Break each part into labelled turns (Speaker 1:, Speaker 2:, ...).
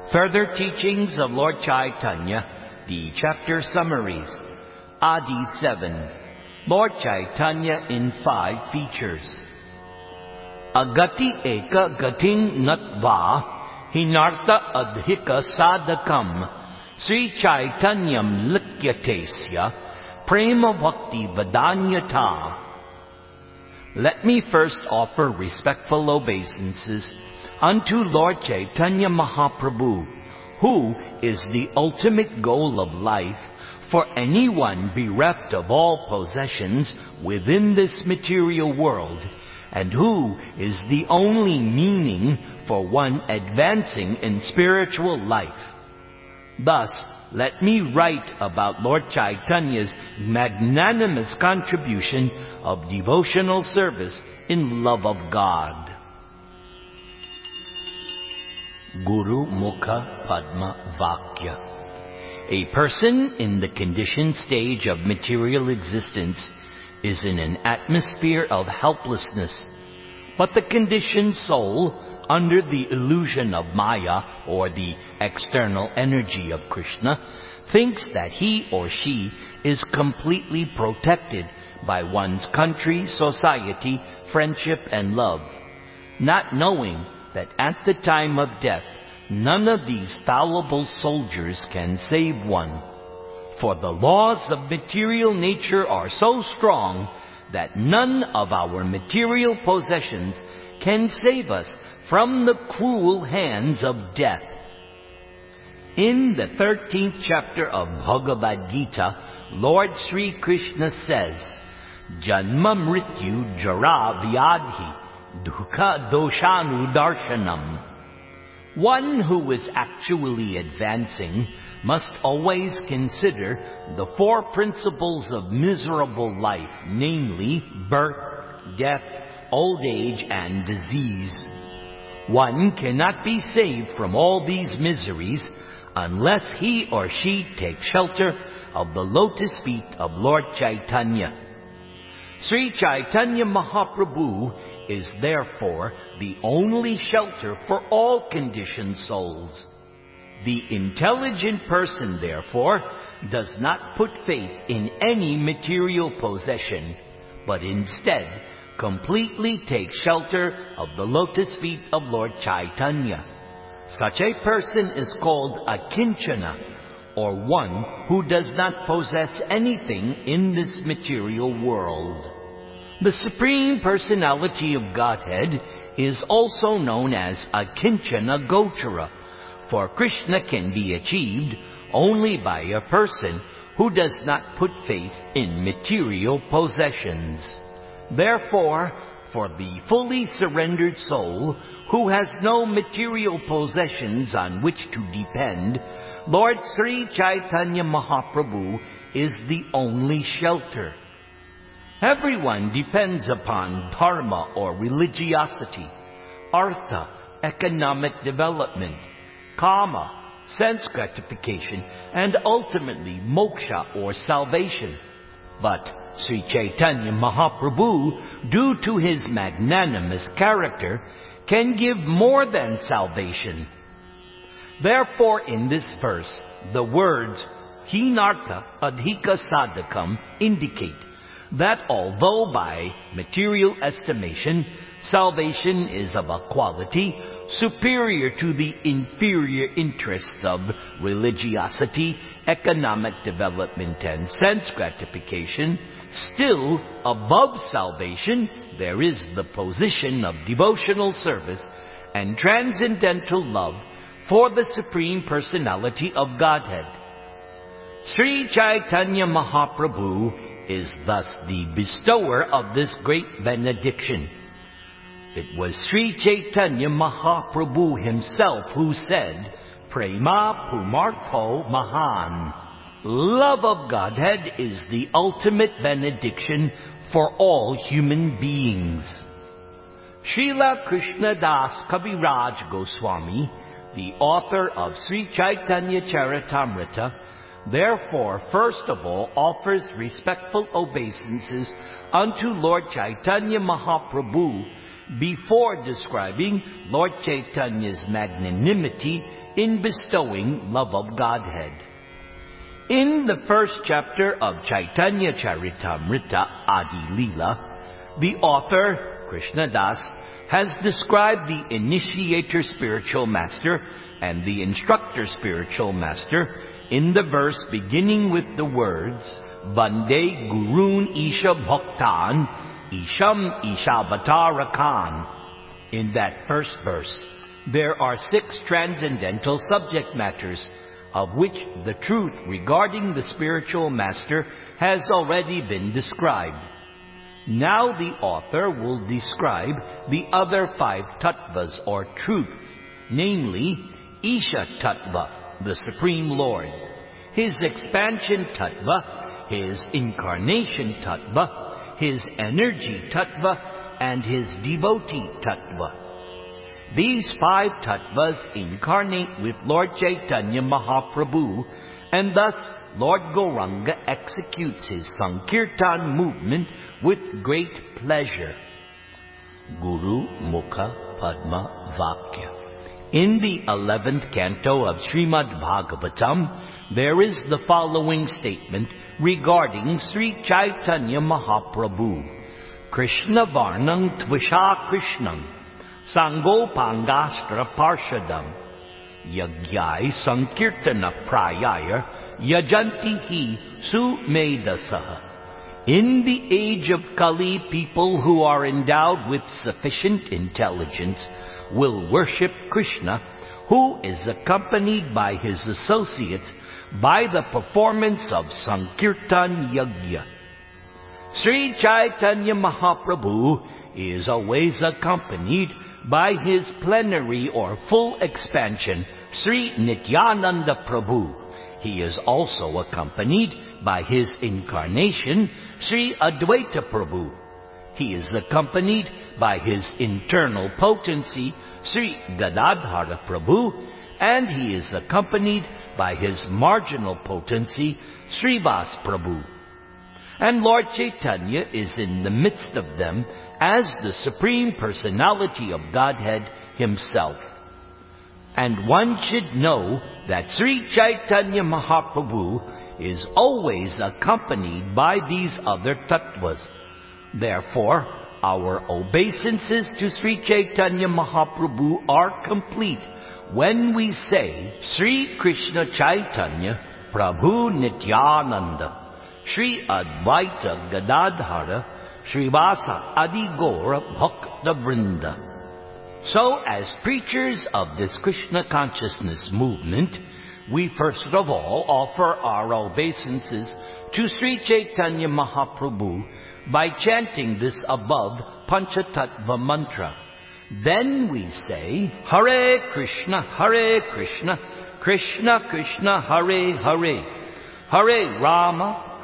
Speaker 1: Further teachings of Lord Chaitanya, the chapter summaries. Adi 7. Lord Chaitanya in 5 features. Agati eka gating natva hinartha adhika sadakam Sri Chaitanyam likyatesya prema bhakti vadanyata. Let me first offer respectful obeisances unto Lord Chaitanya Mahaprabhu, who is the ultimate goal of life for anyone bereft of all possessions within this material world, and who is the only meaning for one advancing in spiritual life. Thus, let me write about Lord Chaitanya's magnanimous contribution of devotional service in love of God. Guru Mukha Padma Vakya. A person in the conditioned stage of material existence is in an atmosphere of helplessness, but the conditioned soul, under the illusion of Maya, or the external energy of Krishna, thinks that he or she is completely protected by one's country, society, friendship, and love, not knowing that at the time of death, none of these fallible soldiers can save one. For the laws of material nature are so strong that none of our material possessions can save us from the cruel hands of death. In the 13th chapter of Bhagavad Gita, Lord Sri Krishna says, Janma mrityu jara vyadhi dukha doshanu darshanam. One who is actually advancing must always consider the 4 principles of miserable life, namely birth, death, old age, and disease. One cannot be saved from all these miseries unless he or she takes shelter of the lotus feet of Lord Chaitanya. Sri Chaitanya Mahaprabhu is therefore the only shelter for all conditioned souls. The intelligent person, therefore, does not put faith in any material possession, but instead completely take shelter of the lotus feet of Lord Chaitanya. Such a person is called a kinchana, or one who does not possess anything in this material world. The Supreme Personality of Godhead is also known as a kinchana gochara, for Krishna can be achieved only by a person who does not put faith in material possessions. Therefore, for the fully surrendered soul who has no material possessions on which to depend, Lord Sri Chaitanya Mahaprabhu is the only shelter. Everyone depends upon dharma or religiosity, artha, economic development, kama, sense gratification, and ultimately moksha or salvation. But Sri Chaitanya Mahaprabhu, due to his magnanimous character, can give more than salvation. Therefore, in this verse, the words hinartha adhika sadakam indicate that although by material estimation salvation is of a quality superior to the inferior interests of religiosity, economic development, and sense gratification, still above salvation there is the position of devotional service and transcendental love for the Supreme Personality of Godhead. Sri Chaitanya Mahaprabhu is thus the bestower of this great benediction. It was Sri Chaitanya Mahaprabhu himself who said, Prema Pumartho Mahan. Love of Godhead is the ultimate benediction for all human beings. Srila Krishnadas Kaviraj Goswami, the author of Sri Chaitanya Charitamrita, therefore first of all offers respectful obeisances unto Lord Chaitanya Mahaprabhu before describing Lord Chaitanya's magnanimity in bestowing love of Godhead. In the first chapter of Chaitanya Charitamrita Adi Leela, the author, Krishna Das, has described the initiator spiritual master and the instructor spiritual master in the verse beginning with the words, Bande Gurun Isha Bhaktan, Isham Ishavatarakan. In that first verse, there are 6 transcendental subject matters, of which the truth regarding the spiritual master has already been described. Now the author will describe the other 5 tattvas or truth, namely Isha Tattva, the Supreme Lord, His expansion tattva, His incarnation tattva, His energy tattva, and His devotee tattva. These 5 tattvas incarnate with Lord Chaitanya Mahaprabhu, and thus Lord Gauranga executes his Sankirtan movement with great pleasure. Guru Mukha Padma Vakya. In the 11th canto of Srimad Bhagavatam, there is the following statement regarding Sri Chaitanya Mahaprabhu. Krishna Varnam Tvisha Krishnam Sangopangastra Parshadam Yagyai Sankirtana Prayaya Yajanti Hi Sumedasaha. In the age of Kali, people who are endowed with sufficient intelligence will worship Krishna, who is accompanied by his associates by the performance of Sankirtan Yagya. Sri Chaitanya Mahaprabhu is always accompanied by his plenary or full expansion, Sri Nityananda Prabhu. He is also accompanied by his incarnation, Sri Advaita Prabhu. He is accompanied by his internal potency, Sri Gadadhara Prabhu, and he is accompanied by his marginal potency, Srivas Prabhu. And Lord Chaitanya is in the midst of them as the Supreme Personality of Godhead Himself. And one should know that Sri Chaitanya Mahaprabhu is always accompanied by these other tattvas. Therefore, our obeisances to Sri Chaitanya Mahaprabhu are complete when we say Sri Krishna Chaitanya Prabhu Nityananda, Sri Advaita Gadadhara, Srivasa Adi Gaura Bhakta Vrinda. So, as preachers of this Krishna consciousness movement, we first of all offer our obeisances to Sri Chaitanya Mahaprabhu by chanting this above Panchatattva mantra. Then we say, Hare Krishna, Krishna Krishna, Hare Hare, Hare Rama,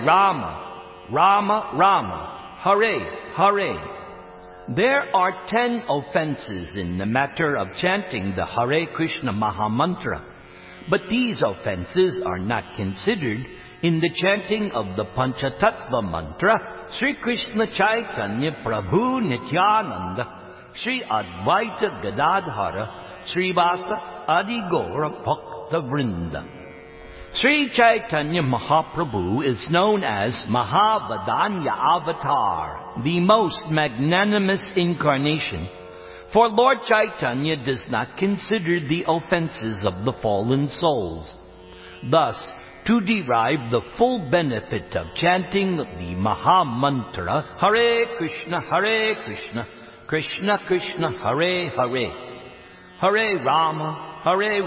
Speaker 1: Rama Rama, Hare Hare. There are 10 offenses in the matter of chanting the Hare Krishna Mahamantra, but these offenses are not considered in the chanting of the Panchatattva mantra, Sri Krishna Chaitanya Prabhu Nityananda, Sri Advaita Gadadhara, Srivasa Adi Gaura Bhakta Vrinda. Sri Chaitanya Mahaprabhu is known as Mahavadanya Avatar, the most magnanimous incarnation, for Lord Chaitanya does not consider the offenses of the fallen souls. Thus, to derive the full benefit of chanting the Maha Mantra, Hare Krishna, Krishna Krishna, Hare Hare, Hare Rama,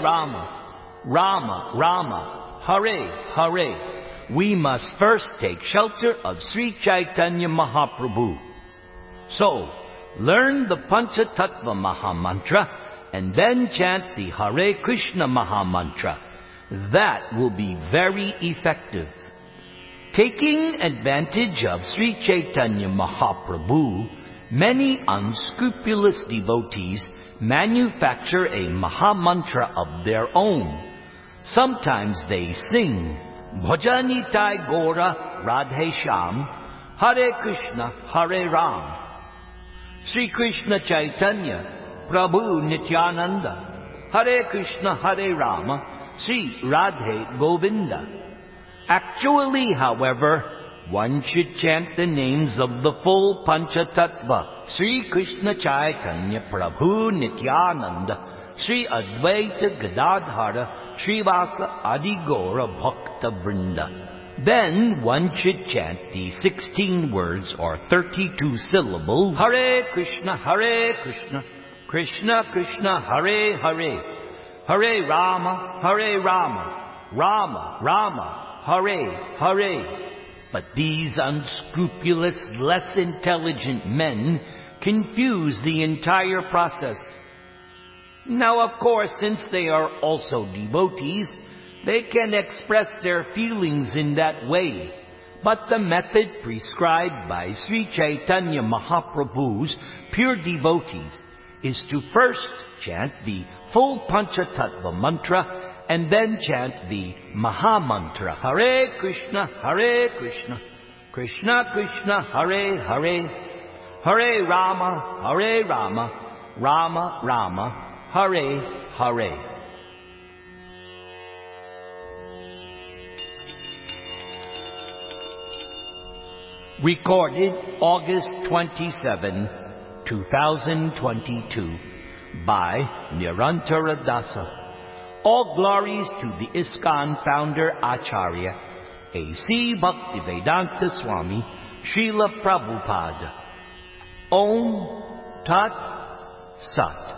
Speaker 1: Rama Rama, Hare Hare, we must first take shelter of Sri Chaitanya Mahaprabhu. So, learn the Panchatattva Mahamantra and then chant the Hare Krishna Mahamantra. That will be very effective. Taking advantage of Sri Chaitanya Mahaprabhu, many unscrupulous devotees manufacture a Mahamantra of their own. Sometimes they sing, Bhajanitai Gora Radhe Sham, Hare Krishna, Hare Ram, Sri Krishna Chaitanya, Prabhu Nityananda, Hare Krishna, Hare Rama, Sri Radhe Govinda. Actually, however, one should chant the names of the full Panchatattva, Sri Krishna Chaitanya Prabhu Nityananda, Sri Advaita Gadadhara, Srivasa Adigora Bhakta Vrinda. Then one should chant the 16 words or 32 syllables, Hare Krishna, Krishna Krishna, Hare Hare, Hare Rama, Rama Rama, Hare Hare. But these unscrupulous, less intelligent men confuse the entire process. Now, of course, since they are also devotees, they can express their feelings in that way. But the method prescribed by Sri Chaitanya Mahaprabhu's pure devotees is to first chant the full Panchatattva mantra and then chant the Maha Mantra, Hare Krishna, Krishna Krishna, Hare Hare, Hare Rama, Rama Rama, Hare Hare. Recorded August 27, 2022 by Nirantara Dasa. All glories to the ISKCON founder Acharya, A.C. Bhaktivedanta Swami, Srila Prabhupada. Om Tat Sat.